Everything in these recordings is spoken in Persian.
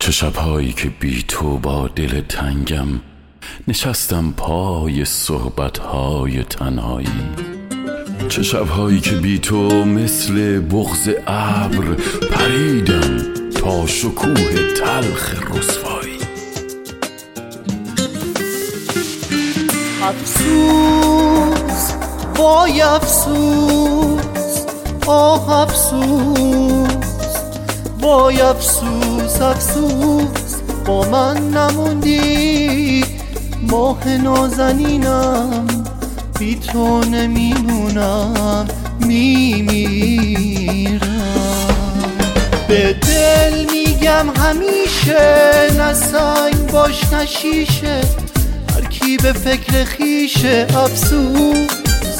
چه شبهایی که بی تو با دل تنگم نشستم پای صحبتهای تنهایی. چه شبهایی که بی تو مثل بغض ابر پریدم تا شکوه تلخ رسوایی. افسوس وای افسوس آه افسوس وای افسوس افسوس با من نموندی. ماه نازنینم بی تو نمیمونم میمیرم. به دل میگم همیشه نه سنگ باش نه شیشه، هر کی به فکر خیشه افسوس.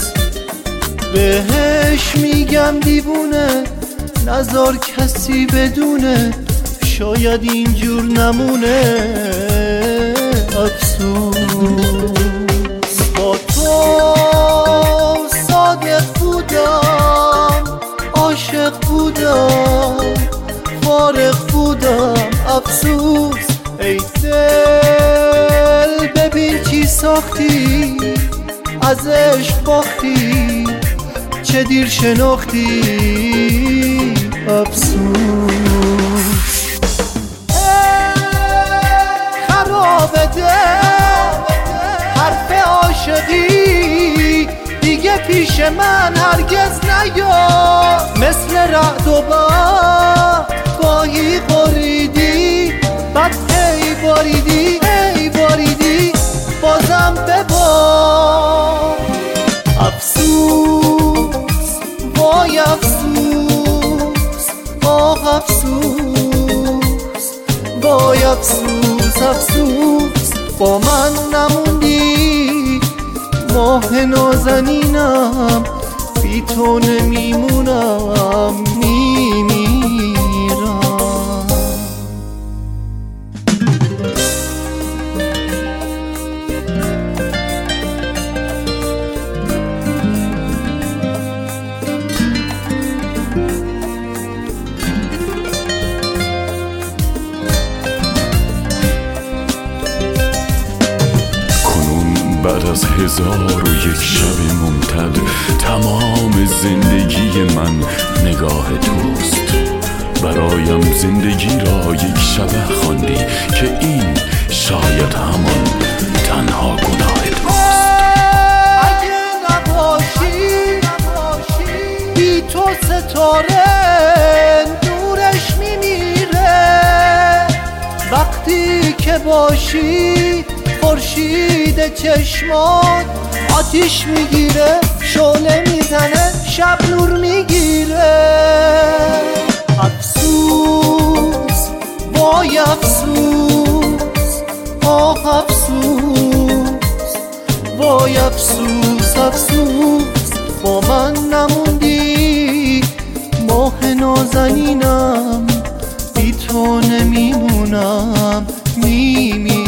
بهش میگم دیوونه نذار کسی بدونه، شاید اینجور نمونه افسوس. با تو صادق بودم عاشق بودم فارغ بودم افسوس. ای دل ببین چی ساختی از عشق باختی، چه دیر شناختی افسوس. خراب دل حرف عاشقی دیگه پیش من هرگز نیا. مثل رعد و برق گاهی قریدی بعد هی باریدی هی باریدی بازم ببار. افسوس وای افسوس آه افسوس وای افسوس افسوس با من نموندی. ماه نازنینم بی تو نمیمونم میمیرم. بعد از 1001 شب ممتد تمام زندگی من نگاه توست. برایم زندگی را یک شبه خواندی که این شاید همان تنها گناه توست. اگه نباشی بی تو ستاره نورش میمیره، وقتی که باشی خورشید چشمات آتیش میگیره، شعله میزنه شب نور میگیره. افسوس وای افسوس آه افسوس وای افسوس افسوس با من نموندی. ماه نازنینم بی تو نمیمونم میمیرم.